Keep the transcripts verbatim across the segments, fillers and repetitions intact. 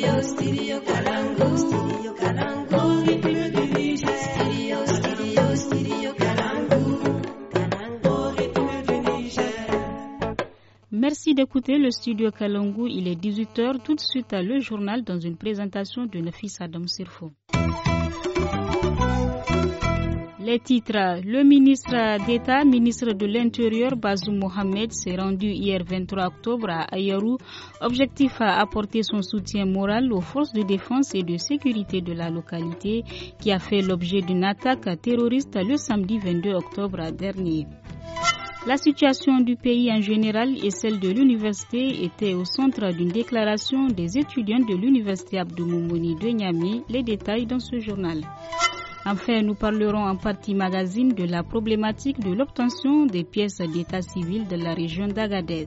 Stereo, stereo Kalangu, stereo Kalangu, rythme du Niger. Stereo, stereo, stereo Kalangu, Kalangu, rythme du Niger. Merci d'écouter le studio Kalangu. Il est dix-huit heures. Tout de suite, le journal dans une présentation de Nafis Adam Sirfo. Les titres. Le ministre d'État, ministre de l'Intérieur, Bazoum Mohamed, s'est rendu hier vingt-trois octobre à Ayarou. Objectif à apporter son soutien moral aux forces de défense et de sécurité de la localité qui a fait l'objet d'une attaque terroriste le samedi vingt-deux octobre dernier. La situation du pays en général et celle de l'université étaient au centre d'une déclaration des étudiants de l'université Abdou Moumouni de Niamey. Les détails dans ce journal. Enfin, nous parlerons en partie magazine de la problématique de l'obtention des pièces d'état civil de la région d'Agadez.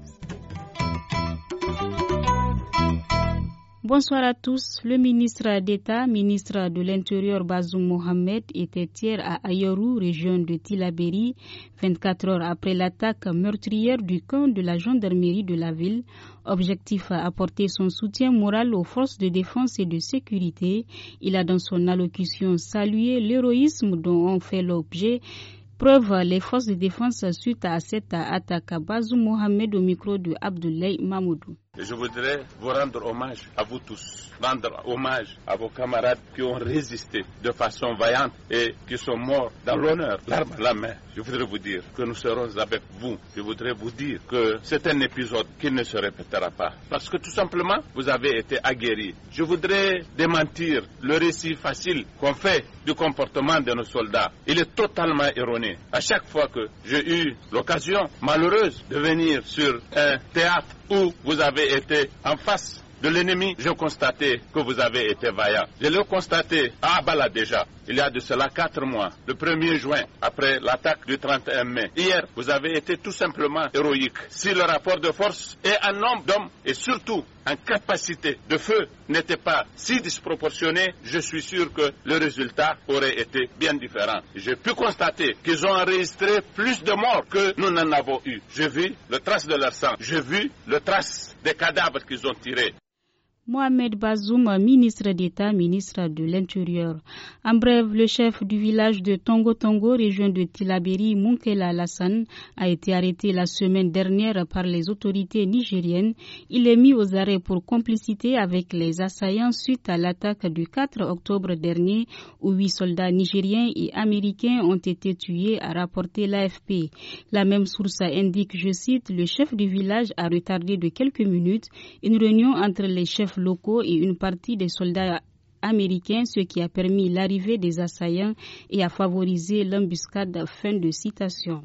Bonsoir à tous. Le ministre d'État, ministre de l'Intérieur Bazoum Mohamed était hier à Ayarou, région de Tillabéri, vingt-quatre heures après l'attaque meurtrière du camp de la gendarmerie de la ville. Objectif à apporter son soutien moral aux forces de défense et de sécurité. Il a dans son allocution salué l'héroïsme dont ont fait l'objet. Preuve les forces de défense suite à cette attaque. Bazoum Mohamed au micro de Abdoulaye Mamoudou. Je voudrais vous rendre hommage à vous tous, rendre hommage à vos camarades qui ont résisté de façon vaillante et qui sont morts dans l'honneur, l'arme à la main. Je voudrais vous dire que nous serons avec vous. Je voudrais vous dire que c'est un épisode qui ne se répétera pas. Parce que tout simplement, vous avez été aguerris. Je voudrais démentir le récit facile qu'on fait du comportement de nos soldats. Il est totalement erroné. À chaque fois que j'ai eu l'occasion malheureuse de venir sur un théâtre où vous avez été en face de l'ennemi, j'ai constaté que vous avez été vaillant. Je l'ai constaté à Abala déjà, il y a de cela quatre mois, le premier juin, après l'attaque du trente et un mai. Hier, vous avez été tout simplement héroïque. Si le rapport de force et un nombre d'hommes et surtout en capacité de feu n'était pas si disproportionné, je suis sûr que le résultat aurait été bien différent. J'ai pu constater qu'ils ont enregistré plus de morts que nous n'en avons eu. J'ai vu le trace de leur sang, j'ai vu le trace des cadavres qu'ils ont tirés. Mohamed Bazoum, ministre d'État, ministre de l'Intérieur. En bref, le chef du village de Tongo Tongo, région de Tillabéri, Munkela Alassane, a été arrêté la semaine dernière par les autorités nigériennes. Il est mis aux arrêts pour complicité avec les assaillants suite à l'attaque du quatre octobre dernier où huit soldats nigériens et américains ont été tués, a rapporté l'A F P. La même source indique, je cite, le chef du village a retardé de quelques minutes une réunion entre les chefs locaux et une partie des soldats américains, ce qui a permis l'arrivée des assaillants et a favorisé l'embuscade. Fin de citation.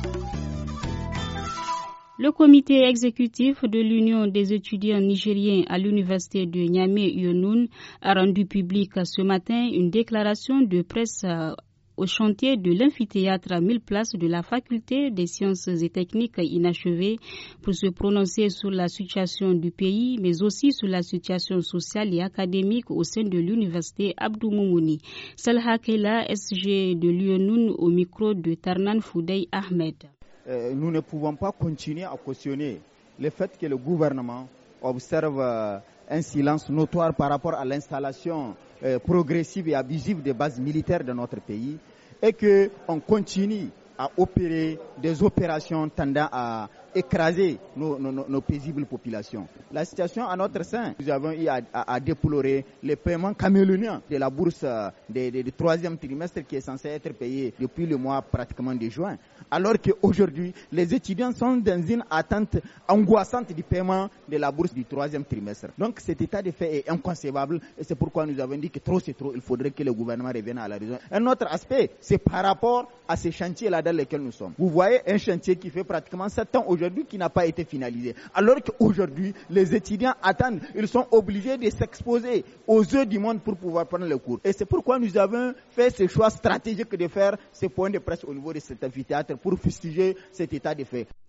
Le comité exécutif de l'Union des étudiants nigériens à l'université de Niamey-Yonoun a rendu public ce matin une déclaration de presse au chantier de l'amphithéâtre à mille places de la faculté des sciences et techniques inachevées pour se prononcer sur la situation du pays, mais aussi sur la situation sociale et académique au sein de l'université Abdou Moumouni. Salha Kela, S G de Lyonoun, au micro de Tarnan Foudey Ahmed. Euh, nous ne pouvons pas continuer à cautionner le fait que le gouvernement observe euh, un silence notoire par rapport à l'installation euh, progressive et abusive des bases militaires de notre pays et qu'on continue à opérer des opérations tendant à écraser nos, nos, nos paisibles populations. La situation à notre sein, nous avons eu à, à, à déplorer les paiements caméléoniens de la bourse du troisième trimestre qui est censé être payé depuis le mois pratiquement de juin, alors qu'aujourd'hui, les étudiants sont dans une attente angoissante du paiement de la bourse du troisième trimestre. Donc cet état de fait est inconcevable et c'est pourquoi nous avons dit que trop c'est trop, il faudrait que le gouvernement revienne à la raison. Un autre aspect, c'est par rapport à ces chantiers-là dans lesquels nous sommes. Vous voyez un chantier qui fait pratiquement sept ans aujourd'hui qui n'a pas été finalisé. Alors qu'aujourd'hui, les étudiants attendent, ils sont obligés de s'exposer aux yeux du monde pour pouvoir prendre le cours. Et c'est pourquoi nous avons fait ce choix stratégique de faire ce point de presse au niveau de cet amphithéâtre pour fustiger cet état de fait.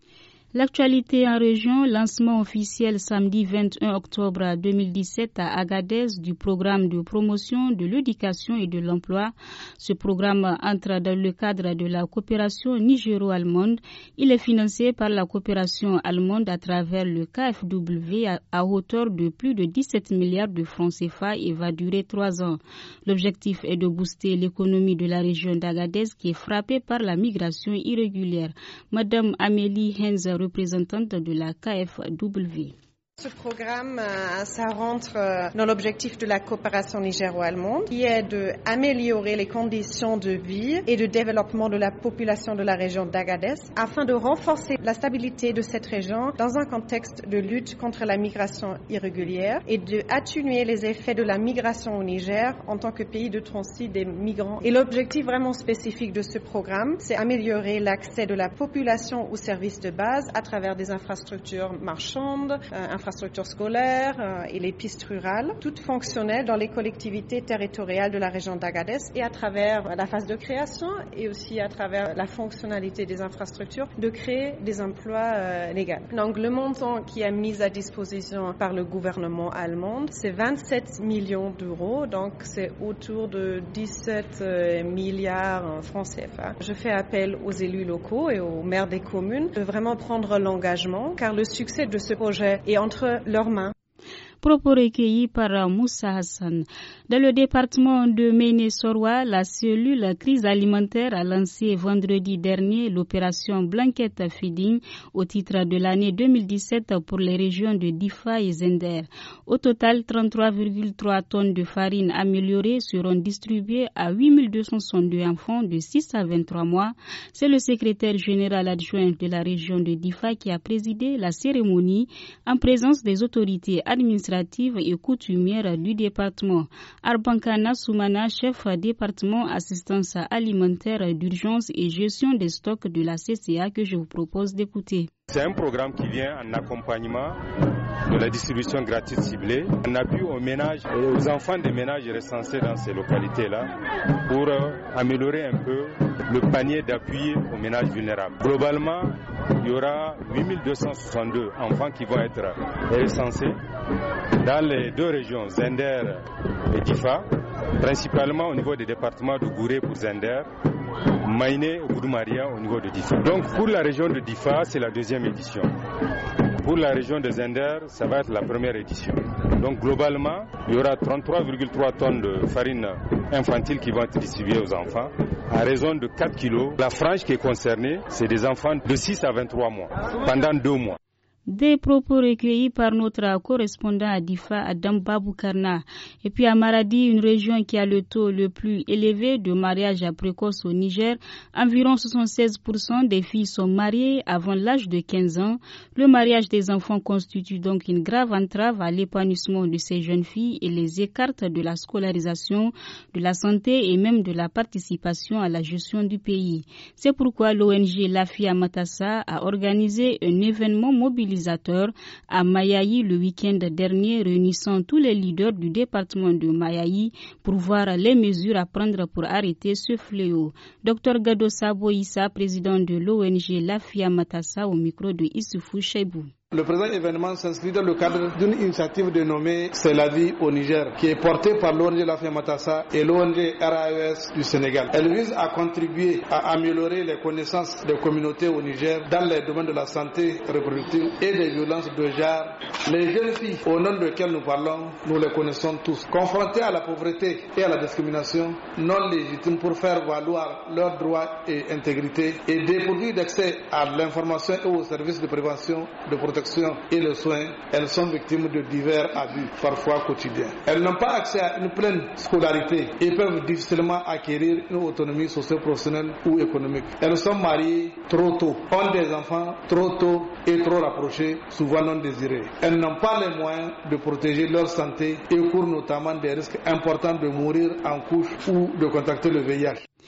L'actualité en région, lancement officiel samedi vingt et un octobre deux mille dix-sept à Agadez du programme de promotion de l'éducation et de l'emploi. Ce programme entre dans le cadre de la coopération nigéro-allemande. Il est financé par la coopération allemande à travers le K F W à, à hauteur de plus de dix-sept milliards de francs C F A et va durer trois ans. L'objectif est de booster l'économie de la région d'Agadez qui est frappée par la migration irrégulière. Madame Amélie Henz, représentante de la K F W. Ce programme, ça rentre dans l'objectif de la coopération nigéro-allemande, qui est d'améliorer les conditions de vie et de développement de la population de la région d'Agadez, afin de renforcer la stabilité de cette région dans un contexte de lutte contre la migration irrégulière et d'atténuer les effets de la migration au Niger en tant que pays de transit des migrants. Et l'objectif vraiment spécifique de ce programme, c'est améliorer l'accès de la population aux services de base à travers des infrastructures marchandes, euh, infrastructures scolaires euh, et les pistes rurales, toutes fonctionnelles dans les collectivités territoriales de la région d'Agadez et à travers la phase de création et aussi à travers la fonctionnalité des infrastructures, de créer des emplois euh, légaux. Donc le montant qui est mis à disposition par le gouvernement allemand, c'est vingt-sept millions d'euros, donc c'est autour de dix-sept euh, milliards francs C F A. Je fais appel aux élus locaux et aux maires des communes de vraiment prendre l'engagement, car le succès de ce projet est entre leurs mains. Propos recueillis par Moussa Hassan. Dans le département de Méné-Soroa, la cellule crise alimentaire a lancé vendredi dernier l'opération Blanket Feeding au titre de l'année deux mille dix-sept pour les régions de Difa et Zender. Au total, trente-trois virgule trois tonnes de farine améliorée seront distribuées à huit mille deux cent soixante-deux enfants de six à vingt-trois mois. C'est le secrétaire général adjoint de la région de Difa qui a présidé la cérémonie en présence des autorités administratives et coutumières du département. Arbankana Soumana, chef département assistance alimentaire d'urgence et gestion des stocks de la C C A que je vous propose d'écouter. C'est un programme qui vient en accompagnement de la distribution gratuite ciblée, en appui aux ménages et aux enfants des ménages recensés dans ces localités-là pour améliorer un peu le panier d'appui aux ménages vulnérables. Globalement, il y aura huit mille deux cent soixante-deux enfants qui vont être recensés dans les deux régions, Zender et Difa, principalement au niveau des départements de Gouré pour Zender, Maïné et Goudoumaria au niveau de Difa. Donc pour la région de Difa, c'est la deuxième édition. Pour la région de Zender, ça va être la première édition. Donc globalement, il y aura trente-trois virgule trois tonnes de farine infantile qui vont être distribuées aux enfants à raison de quatre kilos. La frange qui est concernée, c'est des enfants de six à vingt-trois mois, pendant deux mois. Des propos recueillis par notre correspondant à Difa, Adam Baboukarna. Et puis à Maradi, une région qui a le taux le plus élevé de mariage précoce au Niger, environ soixante-seize pour cent des filles sont mariées avant l'âge de quinze ans. Le mariage des enfants constitue donc une grave entrave à l'épanouissement de ces jeunes filles et les écarte de la scolarisation, de la santé et même de la participation à la gestion du pays. C'est pourquoi l'O N G Lafia Matassa a organisé un événement mobilisé à Mayaï le week-end dernier, réunissant tous les leaders du département de Mayaï pour voir les mesures à prendre pour arrêter ce fléau. docteur Gado Sabo Issa, président de l'O N G Lafia Matassa, au micro de Issoufou Cheibou. Le présent événement s'inscrit dans le cadre d'une initiative dénommée C'est la vie au Niger, qui est portée par l'O N G Lafia Matassa et l'O N G R A E S du Sénégal. Elle vise à contribuer à améliorer les connaissances des communautés au Niger dans les domaines de la santé reproductive et des violences de genre. Les jeunes filles au nom desquelles nous parlons, nous les connaissons tous. Confrontées à la pauvreté et à la discrimination, non légitimes pour faire valoir leurs droits et intégrité et dépourvues d'accès à l'information et aux services de prévention, de protection et le soin, elles sont victimes de divers abus, parfois quotidiens. Elles n'ont pas accès à une pleine scolarité et peuvent difficilement acquérir une autonomie socio-professionnelle ou économique. Elles sont mariées trop tôt, ont des enfants trop tôt et trop rapprochés, souvent non désirés. Elles n'ont pas les moyens de protéger leur santé et courent notamment des risques importants de mourir en couche ou de contracter le V I H.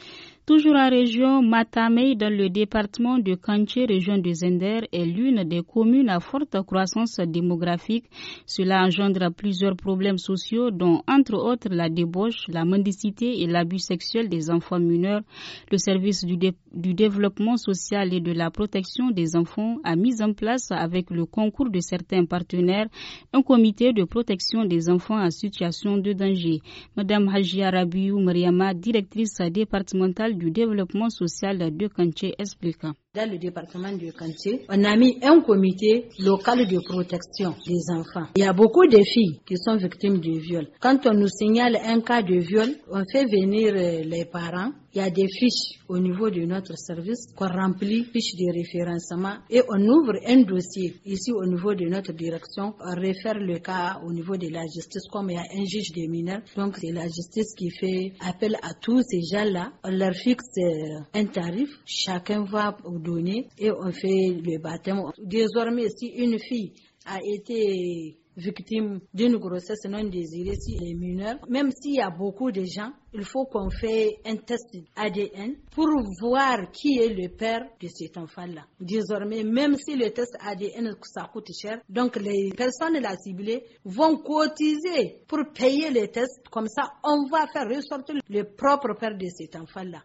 Toujours en région, Matamei, dans le département de Kanché, région de Zender, est l'une des communes à forte croissance démographique. Cela engendre plusieurs problèmes sociaux, dont entre autres la débauche, la mendicité et l'abus sexuel des enfants mineurs. Le service du, dé- du développement social et de la protection des enfants a mis en place, avec le concours de certains partenaires, un comité de protection des enfants en situation de danger. Madame Hajia Rabiou Mariama, directrice départementale du développement social de Kanché, explique. Dans le département de Kanché, on a mis un comité local de protection des enfants. Il y a beaucoup de filles qui sont victimes de viol. Quand on nous signale un cas de viol, on fait venir les parents. Il y a des fiches au niveau de notre service qu'on remplit, fiches de référencement, et on ouvre un dossier ici au niveau de notre direction. On réfère le cas au niveau de la justice, comme il y a un juge des mineurs. Donc c'est la justice qui fait appel à tous ces gens-là. On leur fixe un tarif, chacun va donner et on fait le baptême. Désormais, si une fille a été victime d'une grossesse non désirée, si elle est mineure, même s'il y a beaucoup de gens, il faut qu'on fait un test A D N pour voir qui est le père de cet enfant-là. Désormais, même si le test A D N ça coûte cher, donc les personnes là ciblées vont cotiser pour payer les tests. Comme ça, on va faire ressortir le propre père de cet enfant-là.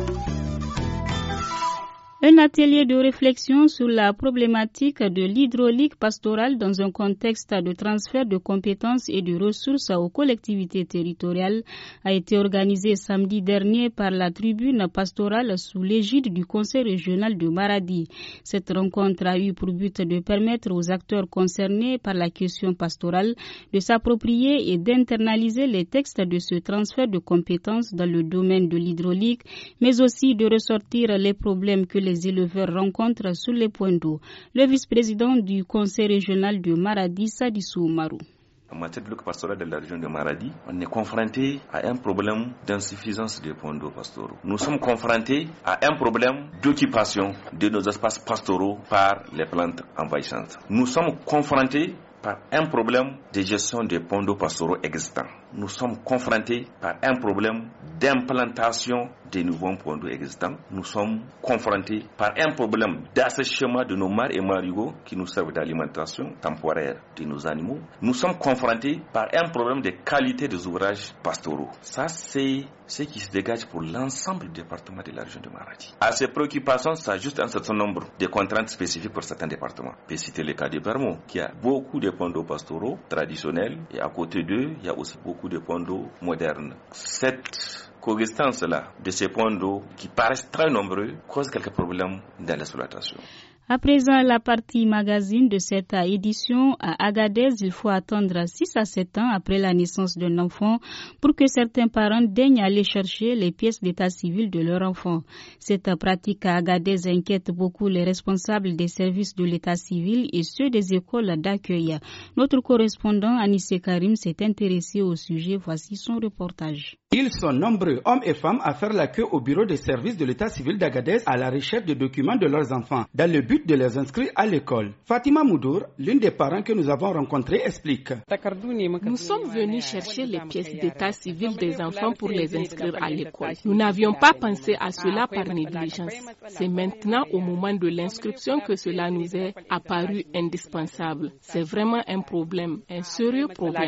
Un atelier de réflexion sur la problématique de l'hydraulique pastorale dans un contexte de transfert de compétences et de ressources aux collectivités territoriales a été organisé samedi dernier par la tribune pastorale sous l'égide du Conseil régional de Maradi. Cette rencontre a eu pour but de permettre aux acteurs concernés par la question pastorale de s'approprier et d'internaliser les textes de ce transfert de compétences dans le domaine de l'hydraulique, mais aussi de ressortir les problèmes que les les éleveurs rencontrent sur les points d'eau. Le vice-président du conseil régional de Maradi, Sadissou Marou. En matière de l'hydraulique pastorale de la région de Maradi, on est confronté à un problème d'insuffisance des points d'eau pastoraux. Nous sommes confrontés à un problème d'occupation de nos espaces pastoraux par les plantes envahissantes. Nous sommes confrontés par un problème de gestion des points d'eau pastoraux existants. Nous sommes confrontés par un problème d'implantation des nouveaux points d'eau existants. Nous sommes confrontés par un problème d'assèchement de nos mares et marigots qui nous servent d'alimentation temporaire de nos animaux. Nous sommes confrontés par un problème de qualité des ouvrages pastoraux. Ça, c'est ce qui se dégage pour l'ensemble du département de la région de Maradi. À ces préoccupations s'ajoute un certain nombre de contraintes spécifiques pour certains départements. Je peux citer le cas de Bermo, qui a beaucoup de points d'eau pastoraux traditionnels, et à côté d'eux, il y a aussi beaucoup de points d'eau modernes. Cette coexistence-là de ces points d'eau qui paraissent très nombreux cause quelques problèmes dans l'exploitation. À présent, la partie magazine de cette édition à Agadez, il faut attendre six à sept ans après la naissance d'un enfant pour que certains parents daignent aller chercher les pièces d'état civil de leur enfant. Cette pratique à Agadez inquiète beaucoup les responsables des services de l'état civil et ceux des écoles d'accueil. Notre correspondant Anissé Karim s'est intéressé au sujet. Voici son reportage. Ils sont nombreux, hommes et femmes, à faire la queue au bureau des services de l'état civil d'Agadez à la recherche de documents de leurs enfants, dans le but de les inscrire à l'école. Fatima Moudour, l'une des parents que nous avons rencontrés, explique. Nous sommes venus chercher les pièces d'état civil des enfants pour les inscrire à l'école. Nous n'avions pas pensé à cela par négligence. C'est maintenant, au moment de l'inscription, que cela nous est apparu indispensable. C'est vraiment un problème, un sérieux problème.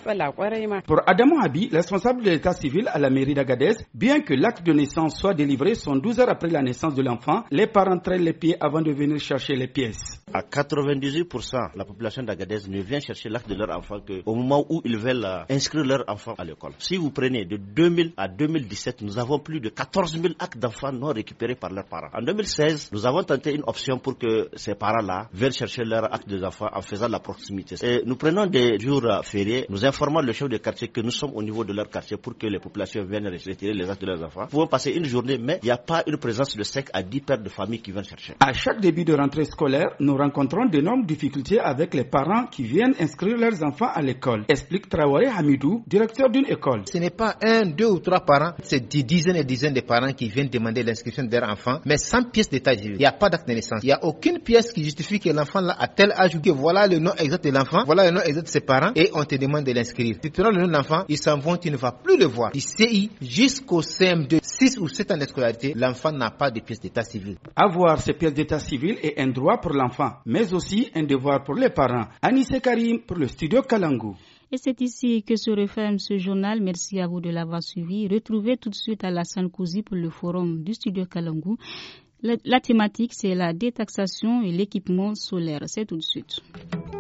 Pour Adamo Habi, responsable de l'état civil à la mairie d'Agadez, bien que l'acte de naissance soit délivré douze heures après la naissance de l'enfant, les parents traînent les pieds avant de venir chercher les pièces. À quatre-vingt-dix-huit pour cent, la population d'Agadez ne vient chercher l'acte de leur enfant qu'au moment où ils veulent inscrire leur enfant à l'école. Si vous prenez de deux mille à deux mille dix-sept, nous avons plus de quatorze mille actes d'enfants non récupérés par leurs parents. En deux mille seize, nous avons tenté une option pour que ces parents-là viennent chercher leur acte d'enfant en faisant la proximité. Et nous prenons des jours fériés, nous informons le chef de quartier que nous sommes au niveau de leur quartier pour que les populations viennent retirer les actes de leurs enfants. Nous pouvons passer une journée, mais il n'y a pas une présence de cinq à dix pères de famille qui viennent chercher. À chaque début de rentrée scolaire, nous rencontrons d'énormes difficultés avec les parents qui viennent inscrire leurs enfants à l'école, explique Traoré Hamidou, directeur d'une école. Ce n'est pas un, deux ou trois parents, c'est des dizaines et dizaines de parents qui viennent demander l'inscription de leur enfant, mais sans pièce d'état civil. Il n'y a pas d'acte de naissance. Il n'y a aucune pièce qui justifie que l'enfant là a tel âge ou que voilà le nom exact de l'enfant, voilà le nom exact de ses parents et on te demande de l'inscrire. Si tu prends le nom de l'enfant, ils s'en vont, tu ne vas plus le voir. Du C I jusqu'au C M deux. six ou sept ans de scolarité, l'enfant n'a pas de pièce d'état civil. Avoir ces pièces d'état civil est un droit pour l'enfant, mais aussi un devoir pour les parents. Anissé Karim pour le studio Kalangu. Et c'est ici que se referme ce journal. Merci à vous de l'avoir suivi. Retrouvez tout de suite Alassane Kouzi pour le forum du studio Kalangu. La, la thématique, c'est la détaxation et l'équipement solaire. C'est tout de suite.